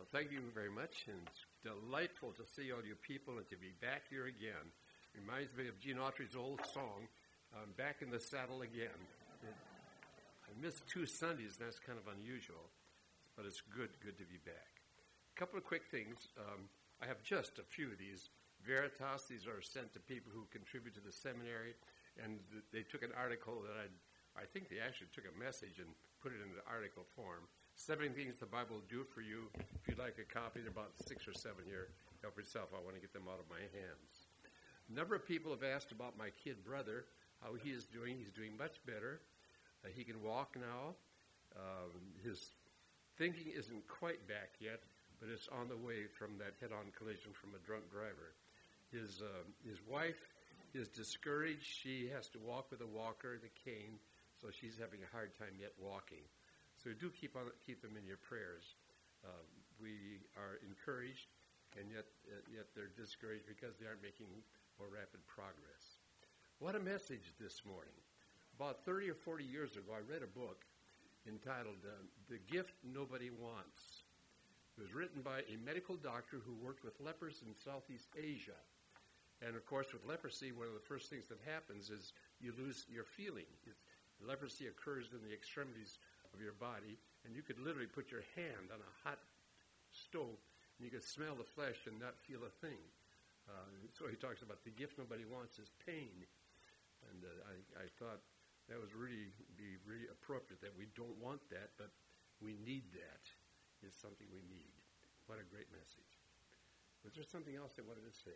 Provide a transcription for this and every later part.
Thank you very much, and it's delightful to see all you people and to be back here again. Reminds me of Gene Autry's old song, I'm back in the saddle again. I missed 2 Sundays, and that's kind of unusual, but it's good to be back. A couple of quick things. I have just a few of these. Veritas, these are sent to people who contribute to the seminary, and they took an article that I think they actually took a message and put it in the article form. 7 things the Bible will do for you. If you'd like a copy, there are about 6 or 7 here. Help yourself. I want to get them out of my hands. A number of people have asked about my kid brother, how he is doing. He's doing much better. He can walk now. His thinking isn't quite back yet, but it's on the way from that head-on collision from a drunk driver. His wife is discouraged. She has to walk with a walker, the cane, so she's having a hard time yet walking. So do keep them in your prayers. We are encouraged, and yet they're discouraged because they aren't making more rapid progress. What a message this morning. About 30 or 40 years ago, I read a book entitled The Gift Nobody Wants. It was written by a medical doctor who worked with lepers in Southeast Asia. And, of course, with leprosy, one of the first things that happens is you lose your feeling. Leprosy occurs in the extremities of your body, and you could literally put your hand on a hot stove, and you could smell the flesh and not feel a thing. So he talks about the gift nobody wants is pain. And I thought that would be really appropriate, that we don't want that, but we need that. It's something we need. What a great message. Was there something else I wanted to say?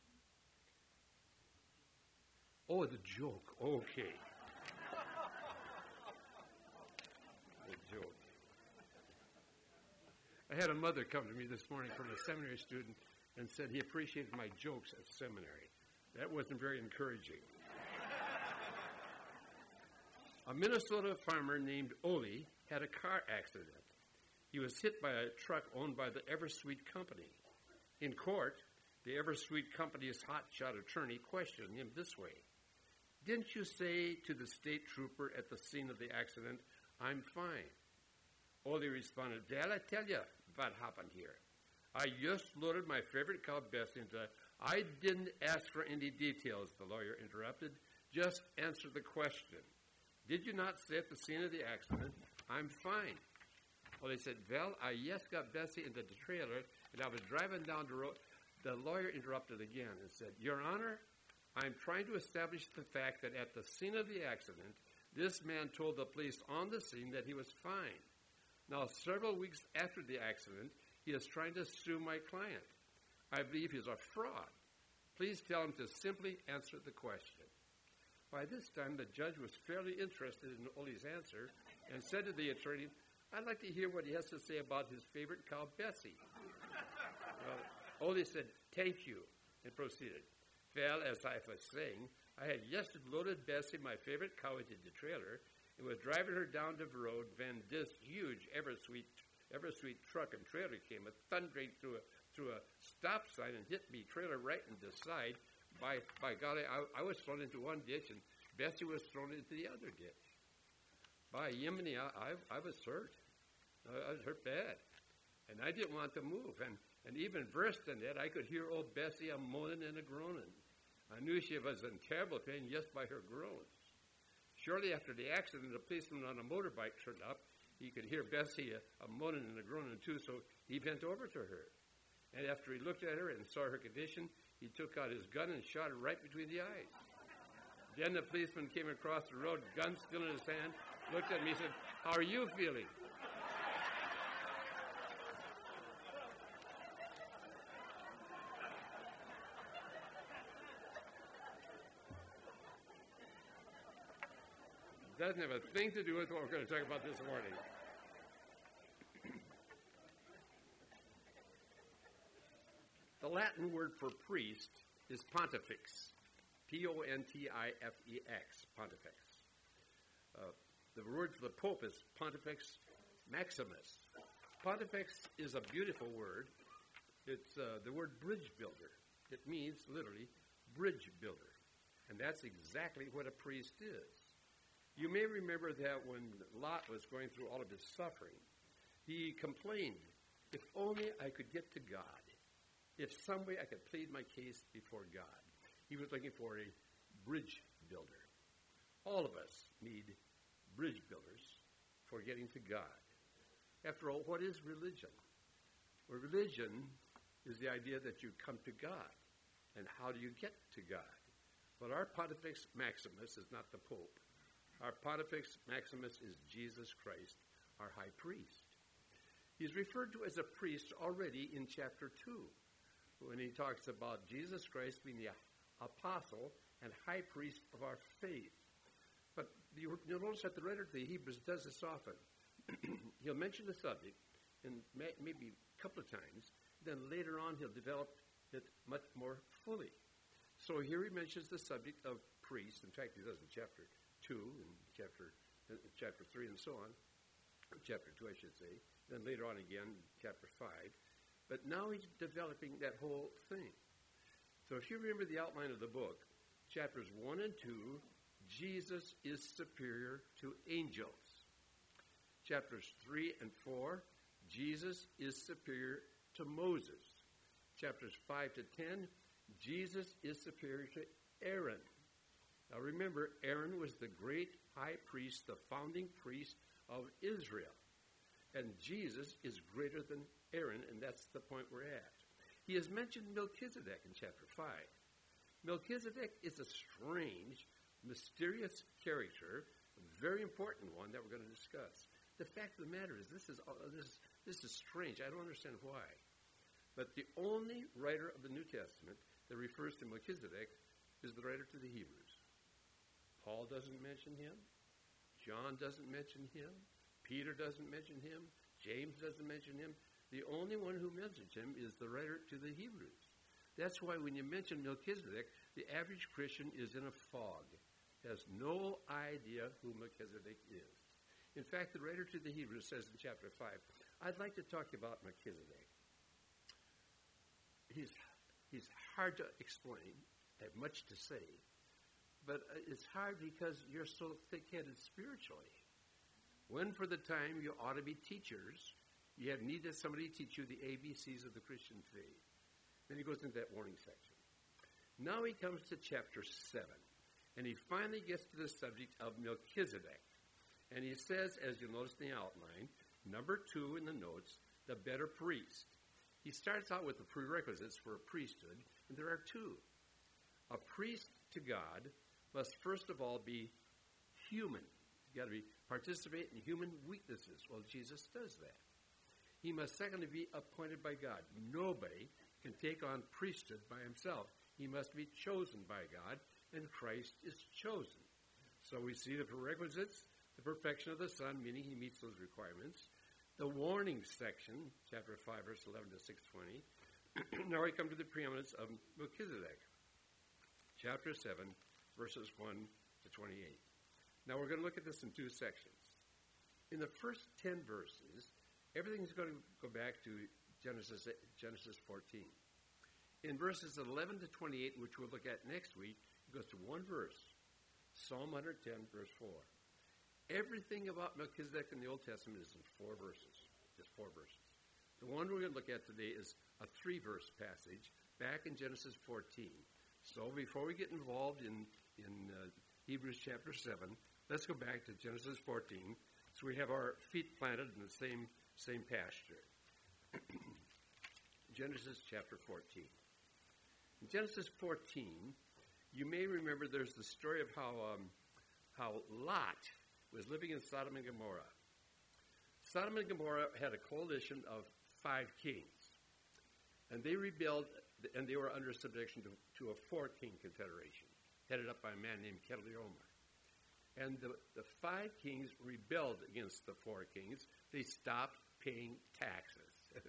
Oh, the joke. Okay. The joke. I had a mother come to me this morning from a seminary student and said he appreciated my jokes at seminary. That wasn't very encouraging. A Minnesota farmer named Ole had a car accident. He was hit by a truck owned by the Eversweet Company. In court, the Eversweet Company's hotshot attorney questioned him this way: "Didn't you say to the state trooper at the scene of the accident, 'I'm fine'?" Ole responded, "Well, I tell you what happened here. I just loaded my favorite cow, Bessie, into... I didn't ask for any details," the lawyer interrupted. "Just answer the question. Did you not say at the scene of the accident, 'I'm fine'?" Ole said, "Well, I just got Bessie into the trailer, and I was driving down the road." The lawyer interrupted again and said, "Your Honor, I'm trying to establish the fact that at the scene of the accident, this man told the police on the scene that he was fine. Now, several weeks after the accident, he is trying to sue my client. I believe he's a fraud. Please tell him to simply answer the question." By this time, the judge was fairly interested in Ole's answer and said to the attorney, "I'd like to hear what he has to say about his favorite cow, Bessie." Well, Ole said, "Thank you," and proceeded. "Well, as I was saying, I had just loaded Bessie, my favorite cow, into the trailer and was driving her down the road when this huge Eversweet truck and trailer came thundering through a stop sign and hit me trailer right in the side. By golly, I was thrown into one ditch and Bessie was thrown into the other ditch. By Yemeni, I was hurt. I was hurt bad. And I didn't want to move. And even worse than that, I could hear old Bessie a moaning and a groaning. I knew she was in terrible pain just by her groans. Shortly after the accident, a policeman on a motorbike turned up. He could hear Bessie a moaning and a groaning too, so he bent over to her. And after he looked at her and saw her condition, he took out his gun and shot her right between the eyes. Then the policeman came across the road, gun still in his hand, looked at me and said, "How are you feeling?" Doesn't have a thing to do with what we're going to talk about this morning. The Latin word for priest is pontifex, Pontifex, pontifex. The word for the Pope is Pontifex Maximus. Pontifex is a beautiful word. It's the word bridge builder. It means, literally, bridge builder. And that's exactly what a priest is. You may remember that when Lot was going through all of his suffering, he complained if only I could get to God. If some way I could plead my case before God. He was looking for a bridge builder. All of us need bridge builders for getting to God. After all, what is religion? Well, religion is the idea that you come to God. And how do you get to God? Well, our Pontifex Maximus is not the Pope. Our Pontifex Maximus is Jesus Christ, our high priest. He's referred to as a priest already in chapter 2, when he talks about Jesus Christ being the apostle and high priest of our faith. But you'll notice that the writer to the Hebrews does this often. He'll mention the subject and maybe a couple of times, then later on he'll develop it much more fully. So here he mentions the subject of priests. In fact, he does in chapter 2 and chapter 3 and so on. Chapter 2, I should say. Then later on again, chapter 5. But now he's developing that whole thing. So if you remember the outline of the book, chapters 1 and 2, Jesus is superior to angels. Chapters 3 and 4, Jesus is superior to Moses. Chapters 5 to 10, Jesus is superior to Aaron. Now remember, Aaron was the great high priest, the founding priest of Israel. And Jesus is greater than Aaron, and that's the point we're at. He has mentioned Melchizedek in chapter 5. Melchizedek is a strange, mysterious character, a very important one that we're going to discuss. The fact of the matter is, this is strange. I don't understand why. But the only writer of the New Testament that refers to Melchizedek is the writer to the Hebrews. Paul doesn't mention him. John doesn't mention him. Peter doesn't mention him. James doesn't mention him. The only one who mentions him is the writer to the Hebrews. That's why when you mention Melchizedek, the average Christian is in a fog, has no idea who Melchizedek is. In fact, the writer to the Hebrews says in chapter 5, I'd like to talk about Melchizedek. He's hard to explain. I have much to say. But it's hard because you're so thick-headed spiritually. When for the time you ought to be teachers, you have need that somebody teach you the ABCs of the Christian faith. Then he goes into that warning section. Now he comes to chapter 7, and he finally gets to the subject of Melchizedek. And he says, as you'll notice in the outline, number 2 in the notes, the better priest. He starts out with the prerequisites for a priesthood, and there are 2. A priest to God must first of all be human. You've got to participate in human weaknesses. Well, Jesus does that. He must secondly be appointed by God. Nobody can take on priesthood by himself. He must be chosen by God, and Christ is chosen. So we see the prerequisites, the perfection of the Son, meaning he meets those requirements. The warning section, chapter 5, verse 11 to 6:20. Now we come to the preeminence of Melchizedek. Chapter 7, verses 1 to 28. Now we're going to look at this in 2 sections. In the first 10 verses, everything's going to go back to Genesis 14. In verses 11 to 28, which we'll look at next week, it goes to one verse, Psalm 110, verse 4. Everything about Melchizedek in the Old Testament is in 4 verses, just 4 verses. The one we're going to look at today is a 3-verse passage back in Genesis 14. So before we get involved in Hebrews chapter 7, let's go back to Genesis 14 so we have our feet planted in the same pasture. Genesis chapter 14. In Genesis 14, you may remember there's the story of how Lot was living in Sodom and Gomorrah. Sodom and Gomorrah had a coalition of 5 kings, and they rebelled, and they were under subjection to a 4-king confederation, headed up by a man named Kedorlaomer. And the 5 kings rebelled against the 4 kings. They stopped paying taxes.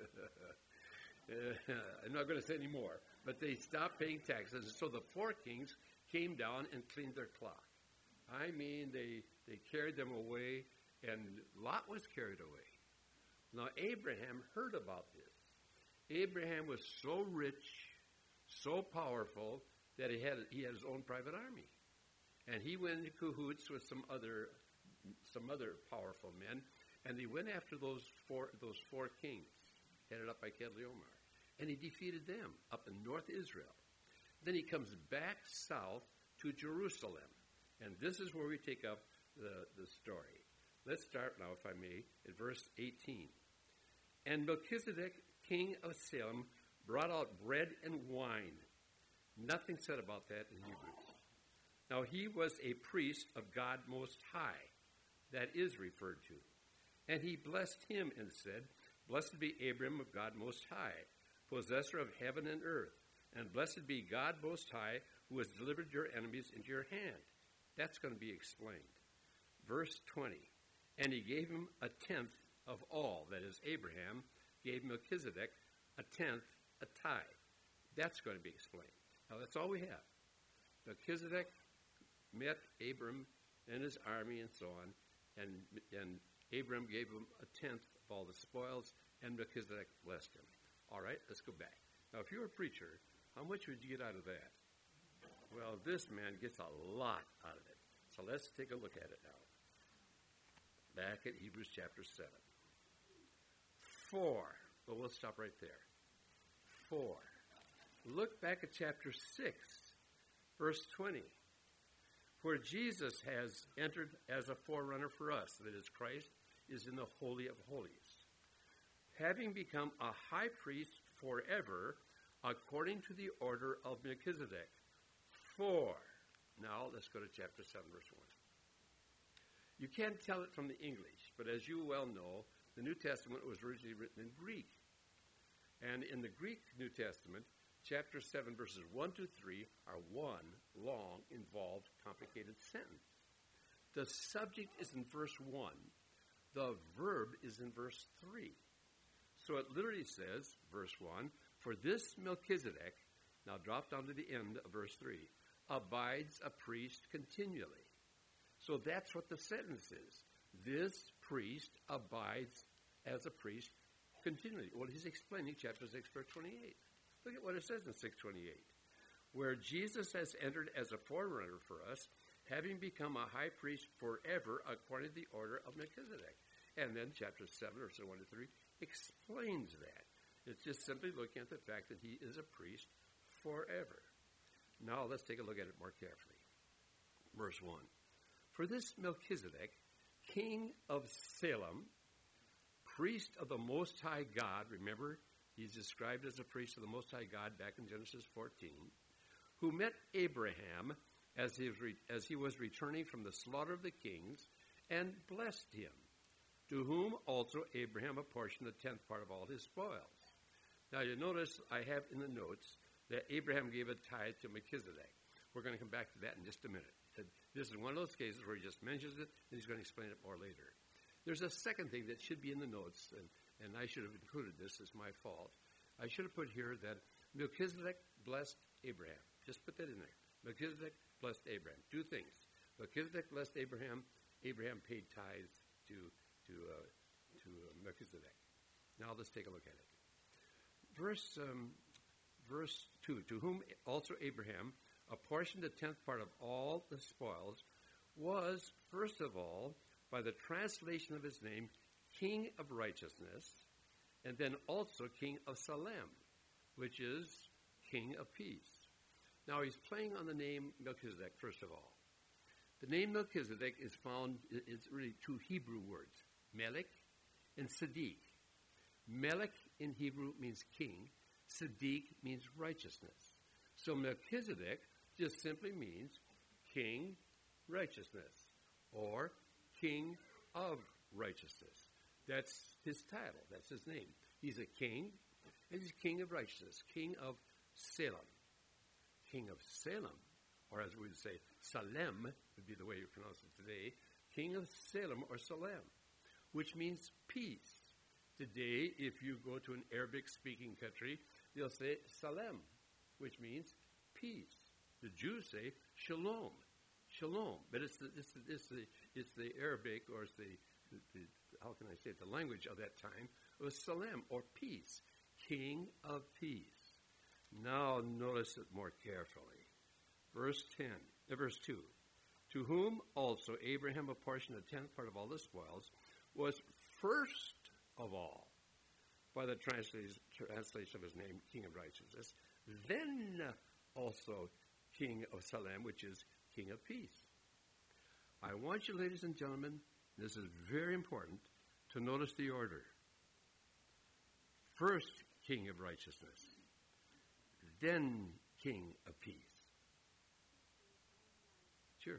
I'm not going to say any more, but they stopped paying taxes. So the 4 kings came down and cleaned their clock. I mean, they carried them away, and Lot was carried away. Now, Abraham heard about this. Abraham was so rich, so powerful, that he had his own private army. And he went in cahoots with some other powerful men, and they went after those four kings. headed up by Kedorlaomer. And he defeated them up in North Israel. Then he comes back south to Jerusalem. And this is where we take up the story. Let's start now, if I may, at verse 18. And Melchizedek, king of Salem, brought out bread and wine. Nothing said about that in Hebrews. Now he was a priest of God Most High. That is referred to. And he blessed him and said, Blessed be Abram of God Most High, possessor of heaven and earth, and blessed be God Most High, who has delivered your enemies into your hand. That's going to be explained. Verse 20, and he gave him a tenth of all, that is, Abraham gave Melchizedek a tenth, a tithe. That's going to be explained. Now, that's all we have. Melchizedek met Abram and his army and so on, and Abram gave him a tenth of all the spoils, and Melchizedek blessed him. All right, let's go back. Now, if you're a preacher, how much would you get out of that? Well, this man gets a lot out of it. So let's take a look at it now. Back at Hebrews chapter 7. 4. Well, we'll stop right there. 4. Look back at chapter 6, verse 20. Where Jesus has entered as a forerunner for us, that is, Christ is in the Holy of Holies, having become a high priest forever, according to the order of Melchizedek. 4. Now, let's go to chapter 7, verse 1. You can't tell it from the English, but as you well know, the New Testament was originally written in Greek. And in the Greek New Testament, chapter 7, verses 1 to 3 are one long, involved, complicated sentence. The subject is in verse 1. The verb is in verse 3. So it literally says, verse 1, for this Melchizedek, now drop down to the end of verse 3, abides a priest continually. So that's what the sentence is. This priest abides as a priest continually. Well, he's explaining chapter 6, verse 28. Look at what it says in 6:28. Where Jesus has entered as a forerunner for us, having become a high priest forever according to the order of Melchizedek. And then chapter 7, verses 1 to 3 explains that. It's just simply looking at the fact that he is a priest forever. Now let's take a look at it more carefully. Verse 1. For this Melchizedek, king of Salem, priest of the Most High God, remember, he's described as a priest of the Most High God back in Genesis 14, who met Abraham as he was returning from the slaughter of the kings, and blessed him, to whom also Abraham apportioned the tenth part of all his spoils. Now you notice I have in the notes that Abraham gave a tithe to Melchizedek. We're going to come back to that in just a minute. This is one of those cases where he just mentions it, and he's going to explain it more later. There's a second thing that should be in the notes, and I should have included this. It's my fault. I should have put here that Melchizedek blessed Abraham. Just put that in there. Melchizedek blessed Abraham. Two things. Melchizedek blessed Abraham. Abraham paid tithes to Melchizedek. Now let's take a look at it. Verse 2, to whom also Abraham apportioned the tenth part of all the spoils, was, first of all, by the translation of his name, King of Righteousness, and then also King of Salem, which is King of Peace. Now he's playing on the name Melchizedek, first of all. The name Melchizedek is found, it's really two Hebrew words, Melech and Sadiq. Melech in Hebrew means king, Sadiq means righteousness. So Melchizedek just simply means king righteousness or king of righteousness. That's his title. That's his name. He's a king, and he's king of righteousness, king of Salem. King of Salem, or as we would say, Salem would be the way you pronounce it today, king of Salem or Salem, which means peace. Today, if you go to an Arabic-speaking country, they'll say Salem, which means peace. The Jews say Shalom, Shalom. But it's the Arabic, or it's the how can I say it, the language of that time. It was Salem, or peace, king of peace. Now notice it more carefully. Verse 2. To whom also Abraham apportioned a tenth part of all the spoils, was first of all. by the translation of his name, King of Righteousness, then also King of Salem, which is King of Peace. I want you, ladies and gentlemen, this is very important, to notice the order. First, King of Righteousness, then King of Peace. Sure.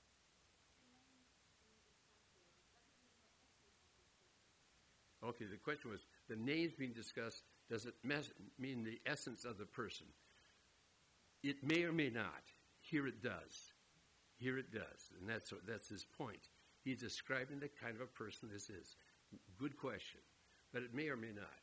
Okay, the question was, the names being discussed, does it mean the essence of the person? It may or may not. Here it does. Here it does. And that's his point. He's describing the kind of a person this is. Good question. But it may or may not.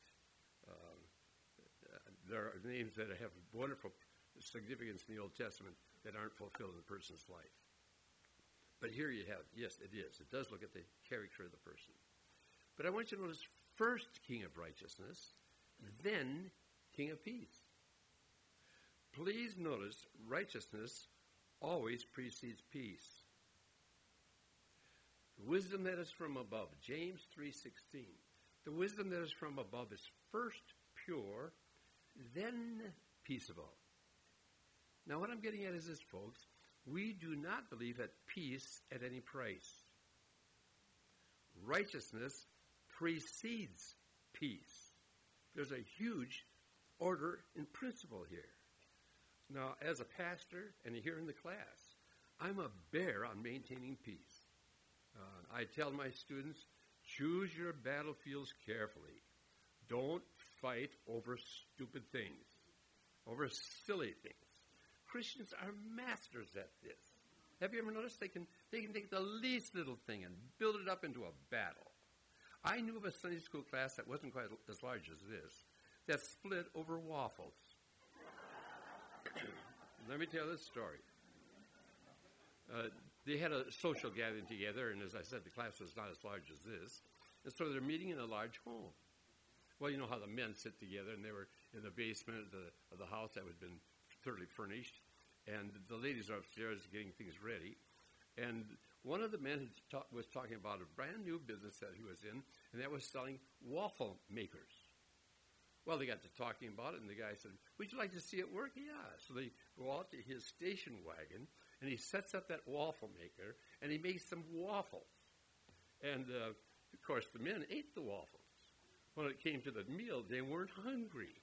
There are names that have wonderful significance in the Old Testament that aren't fulfilled in a person's life. But here you have, yes, it is. It does look at the character of the person. But I want you to notice first King of Righteousness, then King of Peace. Please notice righteousness always precedes peace. The wisdom that is from above, James 3:16. The wisdom that is from above is first pure, then peaceable. Now what I'm getting at is this, folks. We do not believe at peace at any price. Righteousness precedes peace. There's a huge order and principle here. Now, as a pastor and here in the class, I'm a bear on maintaining peace. I tell my students, choose your battlefields carefully. Don't fight over stupid things, over silly things. Christians are masters at this. Have you ever noticed they can take the least little thing and build it up into a battle? I knew of a Sunday school class that wasn't quite as large as this, that split over waffles. Let me tell this story. They had a social gathering together, and as I said, the class was not as large as this. And so they're meeting in a large home. Well, you know how the men sit together, and they were in the basement of the house that had been thoroughly furnished, and the ladies are upstairs getting things ready. And one of the men was talking about a brand new business that he was in, and that was selling waffle makers. Well, they got to talking about it, and the guy said, would you like to see it work? Yeah. So they go out to his station wagon, and he sets up that waffle maker, and he makes some waffles. And, of course, the men ate the waffles. When it came to the meal, they weren't hungry.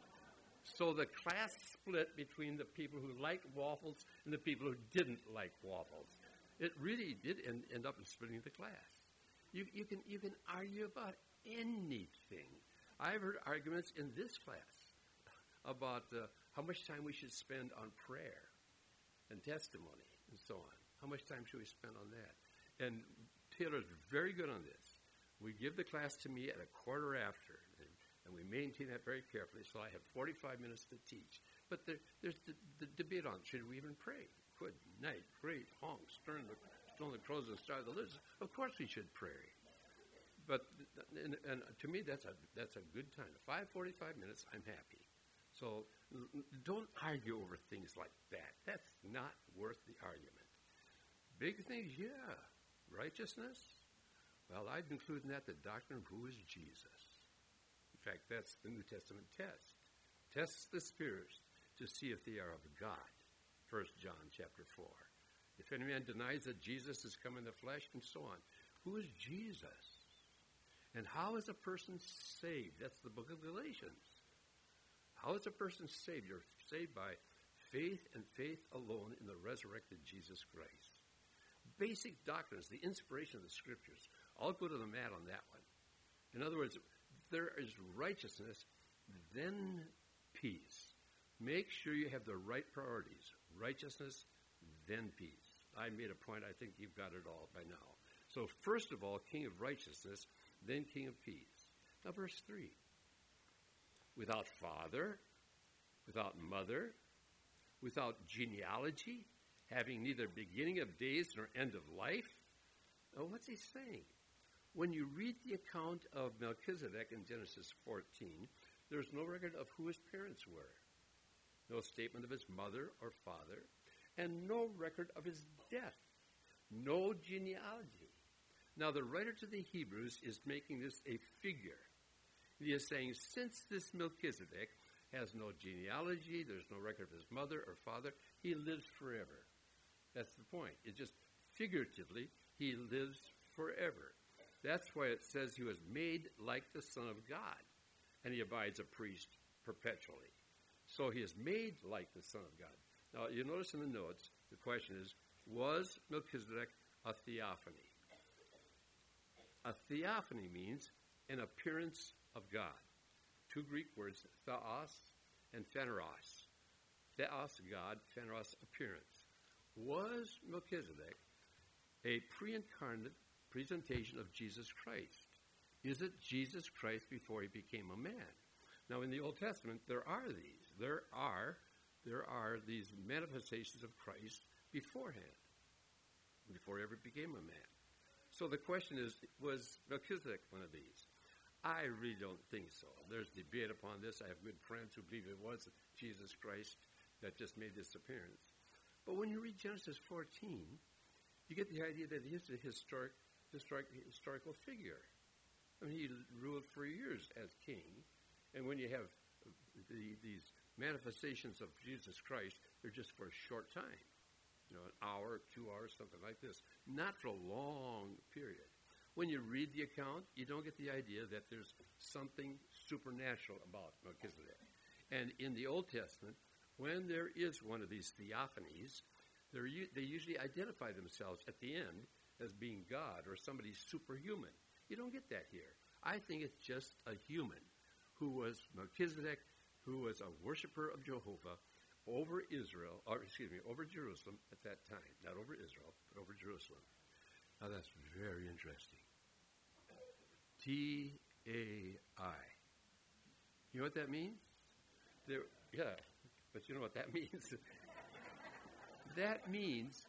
So the class split between the people who liked waffles and the people who didn't like waffles. It really did end up in splitting the class. You can argue about anything. I've heard arguments in this class about how much time we should spend on prayer and testimony and so on. How much time should we spend on that? And Taylor's very good on this. We give the class to me at a quarter after, and we maintain that very carefully, so I have 45 minutes to teach. But there's the debate on, should we even pray? Good night, great, honk, stone the crows and star the lizards. Of course we should pray. But and to me, that's a good time. 45 minutes, I'm happy. So don't argue over things like that. That's not worth the argument. Big things, yeah. Righteousness? Well, I'd include in that the doctrine of who is Jesus. In fact, that's the New Testament test. Tests the spirits to see if they are of God. 1 John chapter 4. If any man denies that Jesus has come in the flesh, and so on. Who is Jesus? And how is a person saved? That's the book of Galatians. How is a person saved? You're saved by faith and faith alone in the resurrected Jesus Christ. Basic doctrines, the inspiration of the Scriptures. I'll go to the mat on that one. In other words, there is righteousness, then peace. Make sure you have the right priorities. Righteousness, then peace. I made a point. I think you've got it all by now. So first of all, King of righteousness, then King of peace. Now verse 3. Without father, without mother, without genealogy, having neither beginning of days nor end of life. Now what's he saying? When you read the account of Melchizedek in Genesis 14, there's no record of who his parents were. No statement of his mother or father, and no record of his death. No genealogy. Now, the writer to the Hebrews is making this a figure. He is saying, since this Melchizedek has no genealogy, there's no record of his mother or father, he lives forever. That's the point. It just figuratively, he lives forever. That's why it says he was made like the Son of God, and he abides a priest perpetually. So he is made like the Son of God. Now, you notice in the notes, the question is, was Melchizedek a theophany? A theophany means an appearance of God. Two Greek words, theos and phaneros. Theos, God, phaneros, appearance. Was Melchizedek a pre-incarnate presentation of Jesus Christ? Is it Jesus Christ before he became a man? Now, in the Old Testament, there are these. There are these manifestations of Christ beforehand, before he ever became a man. So the question is, was Melchizedek one of these? I really don't think so. There's debate upon this. I have good friends who believe it was Jesus Christ that just made this appearance. But when you read Genesis 14, you get the idea that he's a historical figure. I mean, he ruled for years as king, and when you have these manifestations of Jesus Christ, they're just for a short time. You know, an hour, 2 hours, something like this. Not for a long period. When you read the account, you don't get the idea that there's something supernatural about Melchizedek. And in the Old Testament, when there is one of these theophanies, they usually identify themselves at the end as being God or somebody superhuman. You don't get that here. I think it's just a human who was Melchizedek, who was a worshiper of Jehovah over over Jerusalem at that time. Not over Israel, but over Jerusalem. Now that's very interesting. T-A-I. You know what that means? Yeah, but you know what that means? That means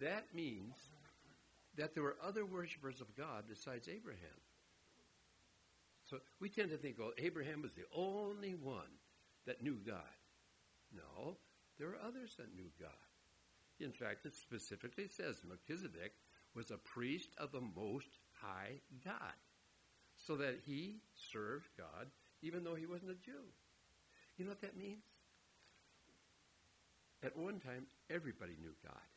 that there were other worshipers of God besides Abraham. So we tend to think, well, Abraham was the only one that knew God. No, there are others that knew God. In fact, it specifically says Melchizedek was a priest of the Most High God, so that he served God even though he wasn't a Jew. You know what that means? At one time, everybody knew God.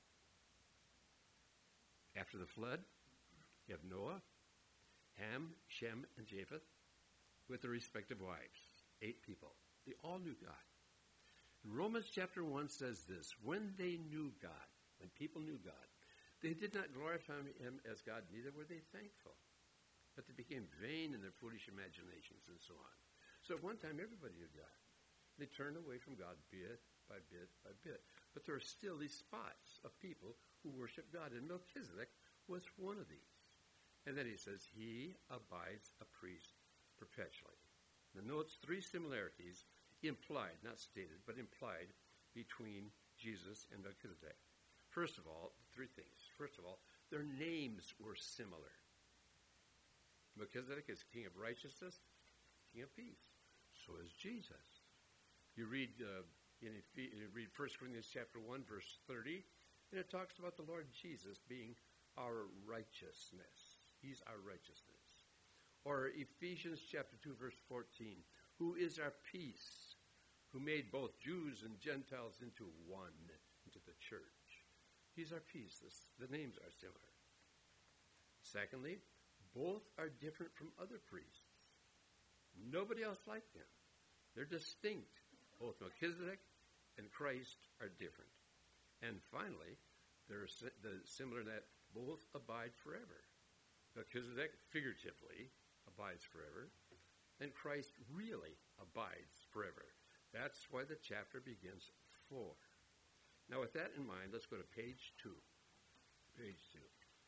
After the flood, you have Noah, Ham, Shem, and Japheth with their respective wives. 8 people. They all knew God. Romans chapter 1 says this: when they knew God, when people knew God, they did not glorify him as God, neither were they thankful. But they became vain in their foolish imaginations and so on. So at one time, everybody knew God. They turned away from God bit by bit by bit. But there are still these spots of people who worship God, and Melchizedek was one of these. And then he says, he abides a priest perpetually. Now notes 3 similarities implied, not stated, but implied between Jesus and Melchizedek. First of all, 3 things. First of all, their names were similar. Melchizedek is king of righteousness, king of peace. So is Jesus. You read 1 Corinthians chapter 1, verse 30, and it talks about the Lord Jesus being our righteousness. He's our righteousness. Or Ephesians chapter 2, verse 14, who is our peace, who made both Jews and Gentiles into one, into the church. He's our peace. The names are similar. Secondly, both are different from other priests. Nobody else like them. They're distinct. Both Melchizedek and Christ are different. And finally, they're similar in that both abide forever. Melchizedek figuratively abides forever, and Christ really abides forever. That's why the chapter begins 4. Now, with that in mind, let's go to page 2. Page 2.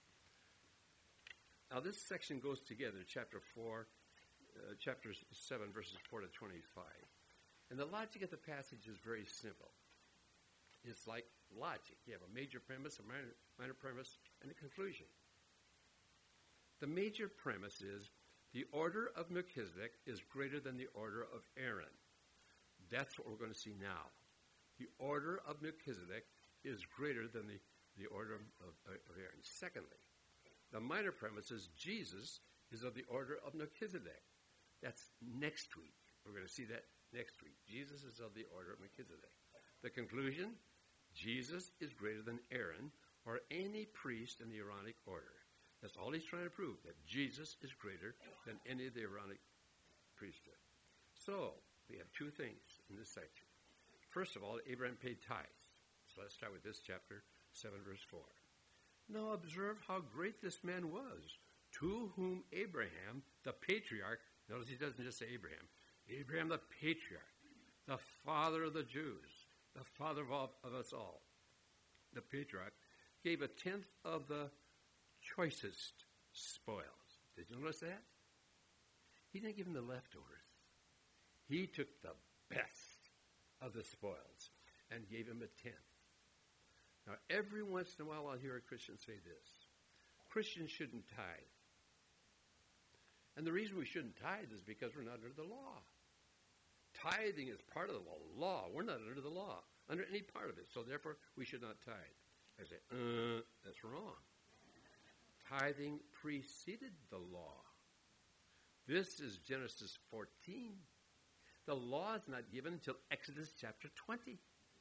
Now, this section goes together, chapter 7, verses 4 to 25. And the logic of the passage is very simple. It's like logic. You have a major premise, a minor premise, and a conclusion. The major premise is the order of Melchizedek is greater than the order of Aaron. That's what we're going to see now. The order of Melchizedek is greater than the order of Aaron. Secondly, the minor premise is Jesus is of the order of Melchizedek. That's next week. We're going to see that next week. Jesus is of the order of Melchizedek. The conclusion, Jesus is greater than Aaron or any priest in the Aaronic order. That's all he's trying to prove, that Jesus is greater than any of the Aaronic priesthood. So, we have two things in this section. First of all, Abraham paid tithes. So let's start with this chapter 7, verse 4. Now observe how great this man was, to whom Abraham, the patriarch, notice he doesn't just say Abraham, Abraham the patriarch, the father of the Jews, the father of us all, the patriarch, gave a tenth of the choicest spoils. Did you notice that? He didn't give him the leftovers. He took the best of the spoils and gave him a tenth. Now, every once in a while I'll hear a Christian say this. Christians shouldn't tithe. And the reason we shouldn't tithe is because we're not under the law. Tithing is part of the law. We're not under the law, under any part of it. So therefore, we should not tithe. I say, that's wrong. Tithing preceded the law. This is Genesis 14. The law is not given until Exodus chapter 20.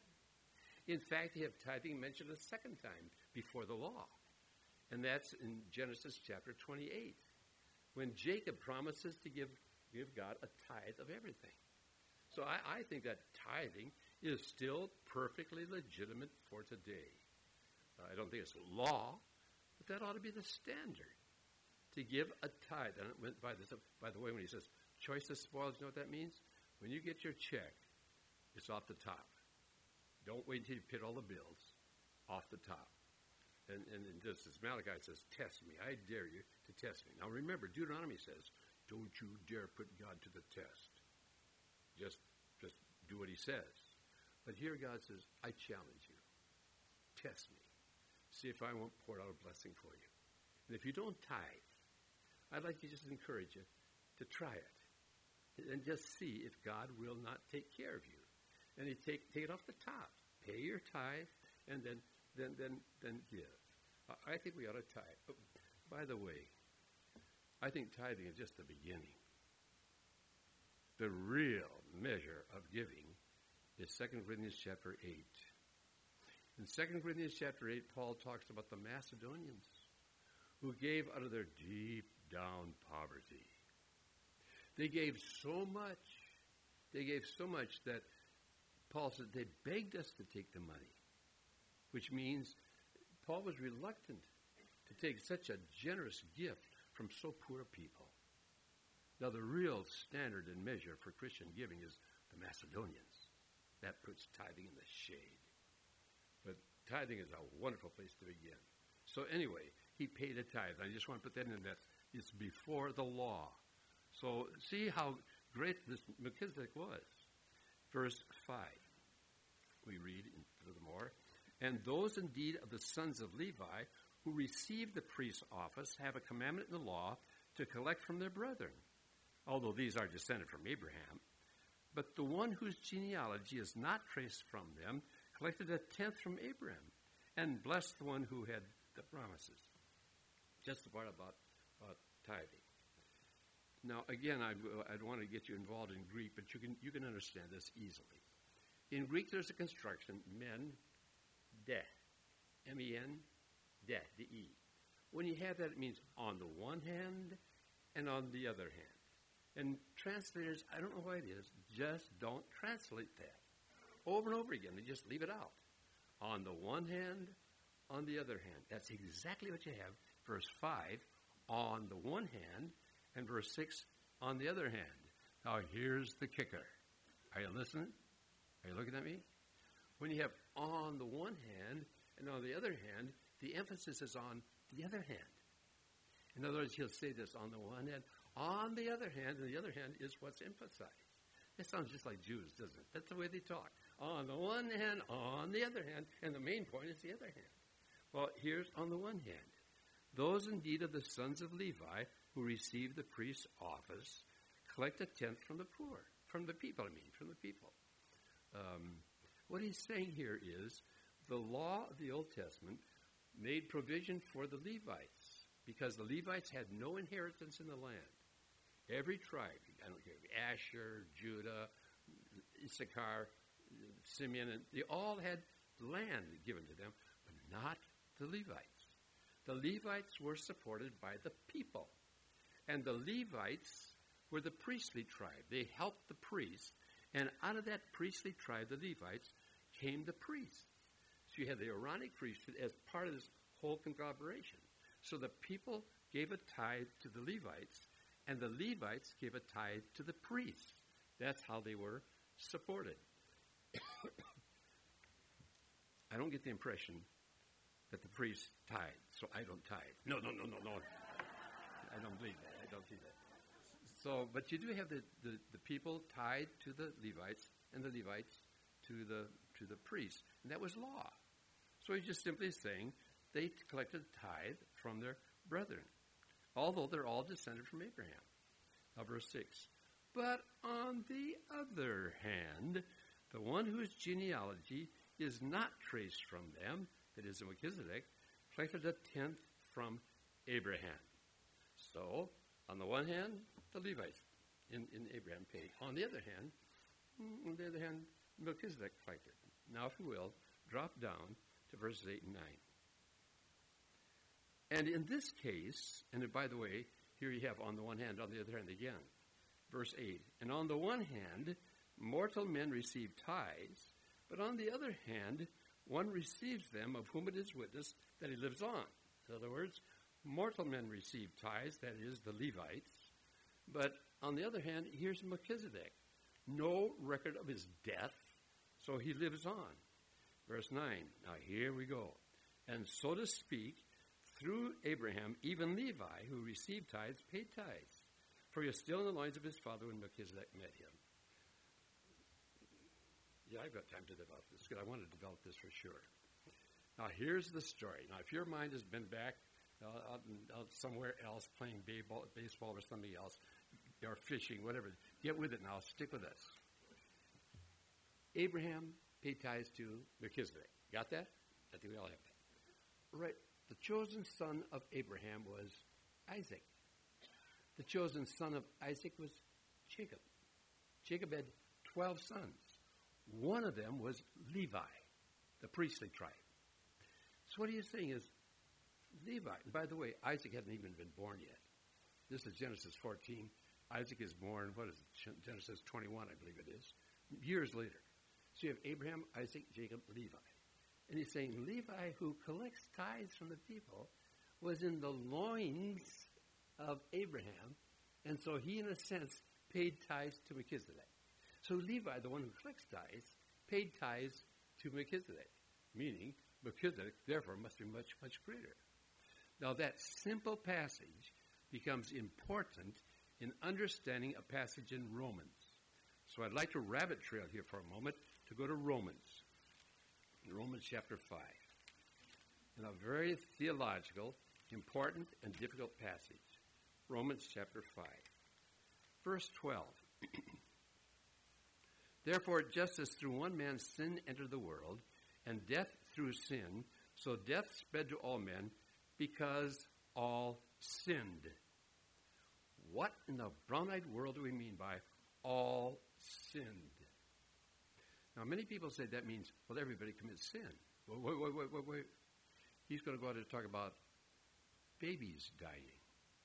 In fact, you have tithing mentioned a second time before the law. And that's in Genesis chapter 28, when Jacob promises to give God a tithe of everything. So I think that tithing is still perfectly legitimate for today. I don't think it's law, but that ought to be the standard, to give a tithe. And by the way, when he says choicest spoils, you know what that means? When you get your check, it's off the top. Don't wait until you pay all the bills, off the top. And just as Malachi says, test me. I dare you to test me. Now remember, Deuteronomy says, don't you dare put God to the test. Just do what he says. But here God says, I challenge you. Test me. See if I won't pour out a blessing for you. And if you don't tithe, I'd like to just encourage you to try it. And just see if God will not take care of you. And he take it off the top. Pay your tithe and then give. I think we ought to tithe. But by the way, I think tithing is just the beginning. The real measure of giving is 2 Corinthians chapter 8. In 2 Corinthians chapter 8, Paul talks about the Macedonians who gave out of their deep down poverty. They gave so much. They gave so much that Paul said they begged us to take the money, which means Paul was reluctant to take such a generous gift from so poor a people. Now, the real standard and measure for Christian giving is the Macedonians. That puts tithing in the shade. But tithing is a wonderful place to begin. So anyway, he paid a tithe. I just want to put that in that it's before the law. So see how great this Melchizedek was. Verse 5, we read furthermore, and those indeed of the sons of Levi who receive the priest's office have a commandment in the law to collect from their brethren, although these are descended from Abraham. But the one whose genealogy is not traced from them collected a tenth from Abraham and blessed the one who had the promises. Just the part about tithing. Now, again, I'd want to get you involved in Greek, but you can understand this easily. In Greek, there's a construction, men, de, M-E-N, de, D-E. When you have that, it means on the one hand and on the other hand. And translators, I don't know why it is, just don't translate that. Over and over again, they just leave it out. On the one hand, on the other hand. That's exactly what you have. Verse 5, on the one hand, and verse 6, on the other hand. Now, here's the kicker. Are you listening? Are you looking at me? When you have on the one hand and on the other hand, the emphasis is on the other hand. In other words, he'll say this on the one hand. On the other hand, and the other hand is what's emphasized. That sounds just like Jews, doesn't it? That's the way they talk. On the one hand, on the other hand, and the main point is the other hand. Well, here's on the one hand. Those indeed of the sons of Levi who receive the priest's office collect a tenth from the poor, from the people. What he's saying here is the law of the Old Testament made provision for the Levites because the Levites had no inheritance in the land. Every tribe, I don't care, Asher, Judah, Issachar, Simeon, and they all had land given to them, but not the Levites. The Levites were supported by the people. And the Levites were the priestly tribe. They helped the priests. And out of that priestly tribe, the Levites, came the priests. So you had the Aaronic priesthood as part of this whole conglomeration. So the people gave a tithe to the Levites, and the Levites gave a tithe to the priests. That's how they were supported. I don't get the impression that the priests tithe, so I don't tithe. No. I don't believe that. So, but you do have the people tied to the Levites, and the Levites to the priests, and that was law. So he's just simply saying they collected tithe from their brethren, although they're all descended from Abraham. Now, verse 6. But on the other hand, the one whose genealogy is not traced from them, that is, Melchizedek, collected a tenth from Abraham. So, on the one hand, the Levites in Abraham paid. On the other hand, Melchizedek collected. Now, if you will, drop down to verses 8 and 9. And in this case, and by the way, here you have on the one hand, on the other hand again. Verse 8, and on the one hand, mortal men receive tithes, but on the other hand, one receives them of whom it is witnessed that he lives on. In other words, mortal men receive tithes, that is, the Levites. But on the other hand, here's Melchizedek. No record of his death, so he lives on. Verse 9, now here we go. And so to speak, through Abraham, even Levi, who received tithes, paid tithes. For he was still in the loins of his father when Melchizedek met him. Yeah, I've got time to develop this, because I want to develop this for sure. Now, here's the story. Now, if your mind has been back out somewhere else playing baseball or something else, or fishing, whatever, get with it now. Stick with us. Abraham paid tithes to Melchizedek. Got that? I think we all have that. Right. The chosen son of Abraham was Isaac. The chosen son of Isaac was Jacob. Jacob had 12 sons. One of them was Levi, the priestly tribe. So what he is saying is, Levi, and by the way, Isaac hadn't even been born yet. This is Genesis 14. Isaac is born, what is it, Genesis 21, I believe it is, years later. So you have Abraham, Isaac, Jacob, Levi. And he's saying Levi, who collects tithes from the people, was in the loins of Abraham, and so he, in a sense, paid tithes to Melchizedek. So Levi, the one who collects tithes, paid tithes to Melchizedek, meaning Melchizedek, therefore, must be much, much greater. Now, that simple passage becomes important in understanding a passage in Romans. So I'd like to rabbit trail here for a moment to go to Romans. Romans chapter 5. In a very theological, important, and difficult passage. Romans chapter 5. Verse 12. Therefore, just as through one man sin entered the world, and death through sin, so death spread to all men, because all sinned. What in the brown-eyed world do we mean by all sinned? Now, many people say that means, well, everybody commits sin. Wait. He's going to go out and talk about babies dying.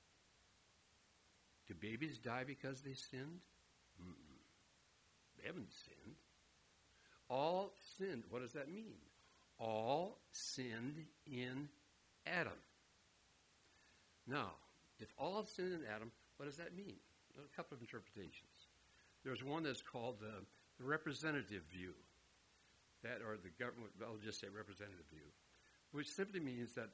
Do babies die because they sinned? They haven't sinned. All sinned. What does that mean? All sinned in Adam. Now, if all sinned in Adam, what does that mean? A couple of interpretations. There's one that's called the representative view, that, or the government, I'll just say representative view, which simply means that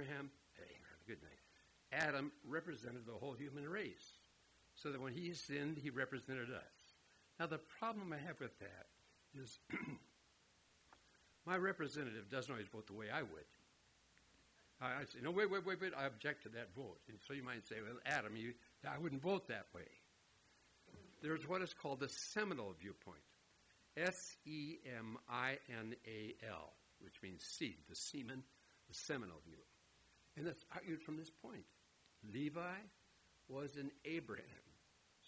Adam represented the whole human race, so that when he sinned, he represented us. Now, the problem I have with that is my representative doesn't always vote the way I would. I say, no, wait, I object to that vote. And so you might say, well, Adam, I wouldn't vote that way. There's what is called the Seminole viewpoint. Seminal, which means seed, the semen, the Seminole view. And that's argued from this point. Levi was an Abraham.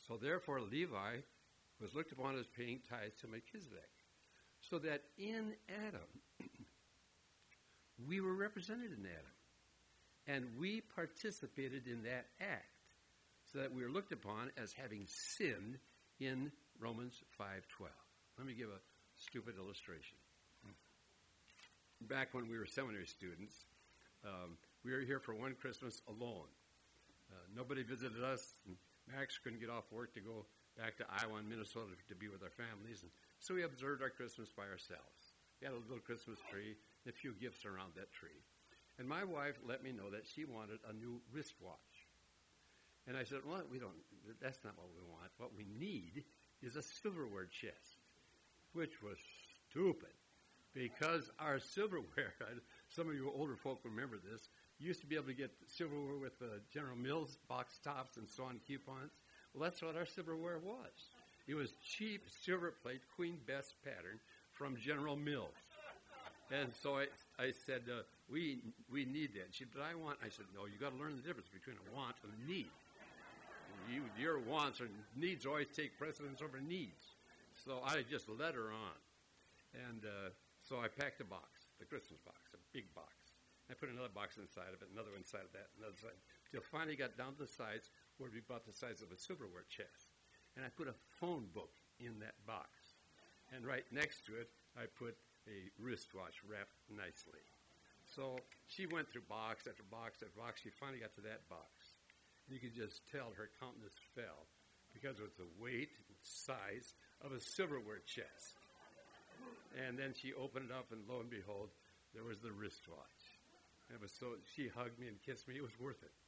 So therefore, Levi was looked upon as paying tithes to Melchizedek. So that in Adam, we were represented in Adam. And we participated in that act. So that we were looked upon as having sinned in Romans 5:12. Let me give a stupid illustration. Back when we were seminary students, we were here for one Christmas alone. Nobody visited us. And Max couldn't get off work to go back to Iowa and Minnesota to be with our families. And so we observed our Christmas by ourselves. We had a little Christmas tree and a few gifts around that tree. And my wife let me know that she wanted a new wristwatch. And I said, well, that's not what we want. What we need is a silverware chest, which was stupid because our silverware, some of you older folk remember this, you used to be able to get silverware with General Mills box tops and so on coupons. Well, that's what our silverware was. It was cheap silver plate, Queen Bess pattern from General Mills. And so I said, we need that. She said, but I want. I said, no, you got to learn the difference between a want and a need. Your wants and needs always take precedence over needs. So I just led her on. And so I packed a box, the Christmas box, a big box. I put another box inside of it, another inside of that, another side, until finally got down to the size where we bought the size of a silverware chest. And I put a phone book in that box. And right next to it, I put a wristwatch wrapped nicely. So she went through box after box after box. She finally got to that box. You could just tell her countenance fell because it was the weight and size of a silverware chest. And then she opened it up, and lo and behold, there was the wristwatch. It was so. She hugged me and kissed me. It was worth it.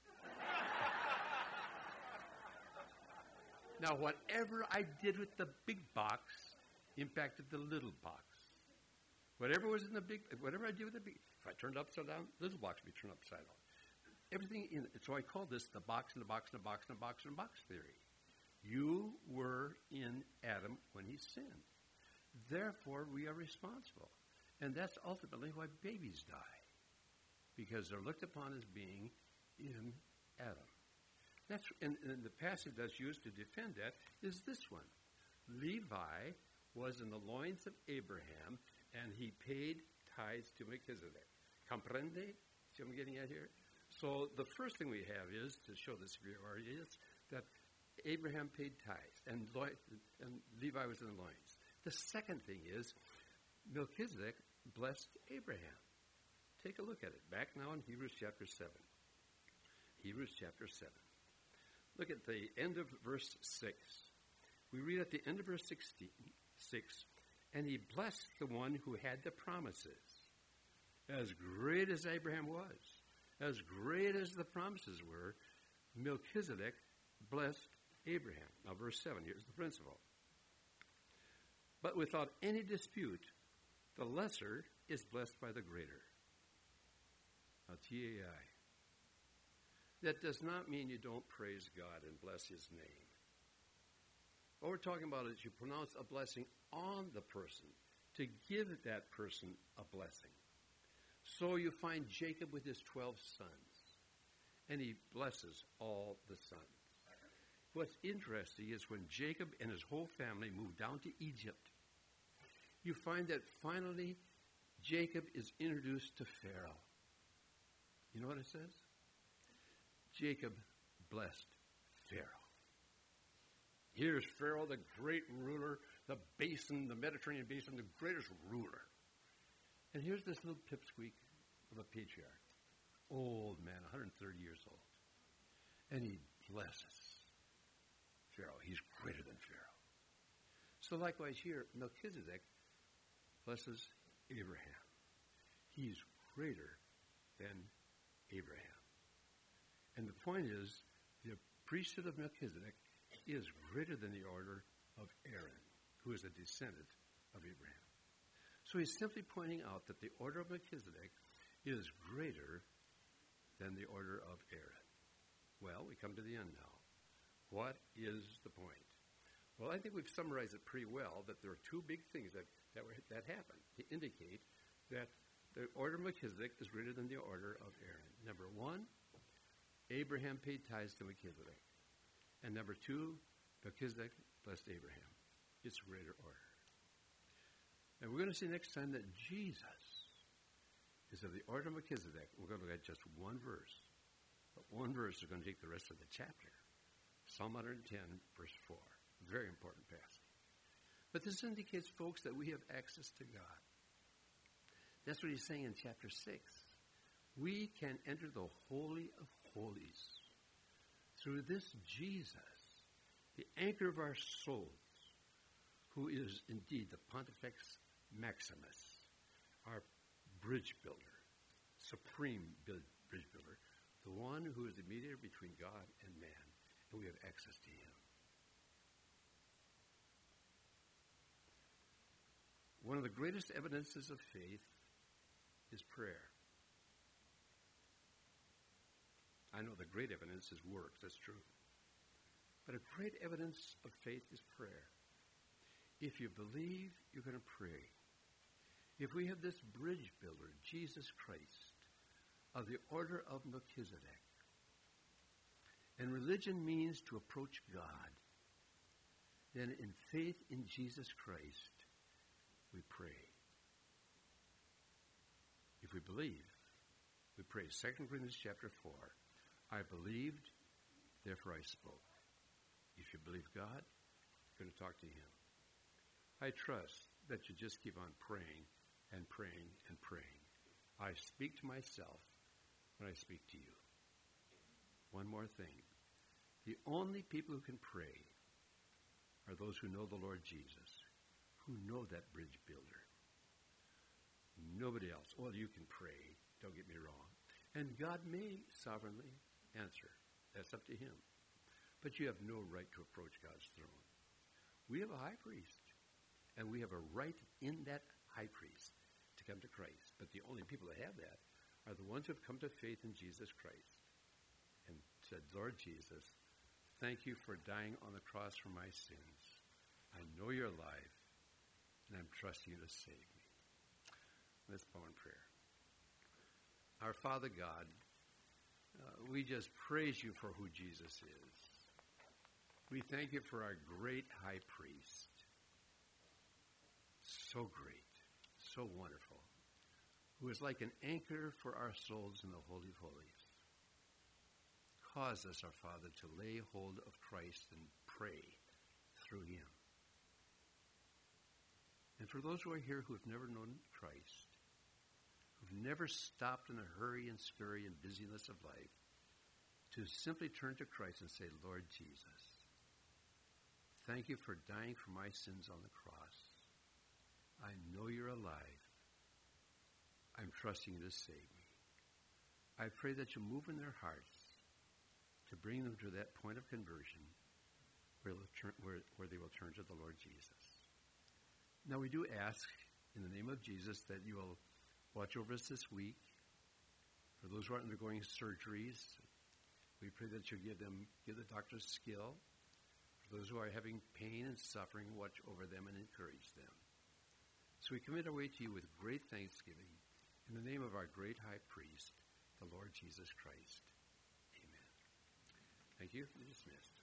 Now, whatever I did with the big box impacted the little box. Whatever was in the big, whatever I did with the big, if I turned it upside down, the little box would be turned upside down. Everything in it. So I call this the box in a box in a box in a box in a box theory. You were in Adam when he sinned. Therefore, we are responsible. And that's ultimately why babies die. Because they're looked upon as being in Adam. That's and the passage that's used to defend that is this one. Levi was in the loins of Abraham, and he paid tithes to Melchizedek. Comprende? See what I'm getting at here? So the first thing we have is, to show the superiority, is that Abraham paid tithes, and Levi was in the loins. The second thing is, Melchizedek blessed Abraham. Take a look at it. Back now in Hebrews chapter 7. Hebrews chapter 7. Look at the end of verse 6. We read at the end of verse 6, and he blessed the one who had the promises. As great as Abraham was, as great as the promises were, Melchizedek blessed Abraham. Now, verse 7, here's the principle. But without any dispute, the lesser is blessed by the greater. Now, T-A-I. That does not mean you don't praise God and bless his name. What we're talking about is you pronounce a blessing on the person to give that person a blessing. So you find Jacob with his 12 sons, and he blesses all the sons. What's interesting is when Jacob and his whole family moved down to Egypt, you find that finally Jacob is introduced to Pharaoh. You know what it says? Jacob blessed Pharaoh. Here's Pharaoh, the great ruler, the Mediterranean basin, the greatest ruler. And here's this little pipsqueak of a patriarch, old man, 130 years old. And he blesses Pharaoh. He's greater than Pharaoh. So likewise here, Melchizedek blesses Abraham. He's greater than Abraham. And the point is, the priesthood of Melchizedek is greater than the order of Aaron, who is a descendant of Abraham. So he's simply pointing out that the order of Melchizedek is greater than the order of Aaron. Well, we come to the end now. What is the point? Well, I think we've summarized it pretty well, that there are two big things that happened to indicate that the order of Melchizedek is greater than the order of Aaron. Number one, Abraham paid tithes to Melchizedek. And number two, Melchizedek blessed Abraham. It's a greater order. And we're going to see next time that Jesus is of the order of Melchizedek. We're going to look at just one verse. But one verse is going to take the rest of the chapter. Psalm 110, verse 4. Very important passage. But this indicates, folks, that we have access to God. That's what he's saying in chapter 6. We can enter the Holy of Holies through this Jesus, the anchor of our souls, who is indeed the Pontifex Maximus, our bridge builder, supreme bridge builder, the one who is the mediator between God and man, and we have access to him. One of the greatest evidences of faith is prayer. I know the great evidence is works, that's true. But a great evidence of faith is prayer. If you believe, you're going to pray. If we have this bridge builder, Jesus Christ, of the order of Melchizedek, and religion means to approach God, then in faith in Jesus Christ, we pray. If we believe, we pray. 2 Corinthians chapter 4. I believed, therefore I spoke. If you believe God, you're going to talk to him. I trust that you just keep on praying and praying and praying. I speak to myself when I speak to you. One more thing. The only people who can pray are those who know the Lord Jesus, who know that bridge builder. Nobody else. Well, you can pray, don't get me wrong. And God may sovereignly answer. That's up to him. But you have no right to approach God's throne. We have a high priest, and we have a right in that high priest to come to Christ. But the only people that have that are the ones who have come to faith in Jesus Christ and said, Lord Jesus, thank you for dying on the cross for my sins. I know you're alive, and I'm trusting you to save me. Let's bow in prayer. Our Father God, we just praise you for who Jesus is. We thank you for our great high priest. So great, so wonderful, who is like an anchor for our souls in the Holy of Holies. Cause us, our Father, to lay hold of Christ and pray through him. And for those who are here who have never known Christ, who've never stopped in the hurry and scurry and busyness of life, to simply turn to Christ and say, Lord Jesus, thank you for dying for my sins on the cross. I know you're alive. I'm trusting you to save me. I pray that you move in their hearts to bring them to that point of conversion where they will turn to the Lord Jesus. Now we do ask in the name of Jesus that you will watch over us this week. For those who are undergoing surgeries, we pray that you give the doctors skill. For those who are having pain and suffering, watch over them and encourage them. So we commit our way to you with great thanksgiving in the name of our great high priest, the Lord Jesus Christ. Amen. Thank you. You're dismissed.